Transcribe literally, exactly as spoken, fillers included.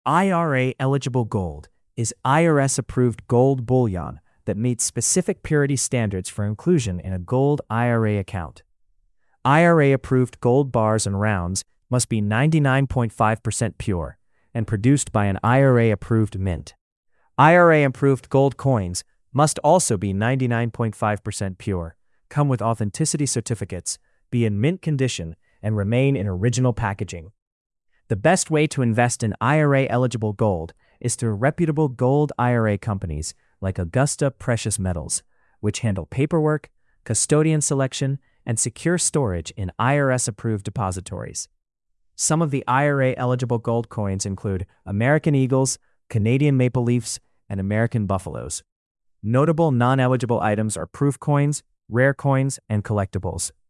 I R A-eligible gold is I R S-approved gold bullion that meets specific purity standards for inclusion in a gold I R A account. I R A-approved gold bars and rounds must be ninety-nine point five percent pure and produced by an I R A-approved mint. I R A-approved gold coins must also be ninety-nine point five percent pure, come with authenticity certificates, be in mint condition, and remain in original packaging. The best way to invest in I R A-eligible gold is through reputable gold I R A companies like Augusta Precious Metals, which handle paperwork, custodian selection, and secure storage in I R S-approved depositories. Some of the I R A-eligible gold coins include American Eagles, Canadian Maple Leafs, and American Buffaloes. Notable non-eligible items are proof coins, rare coins, and collectibles.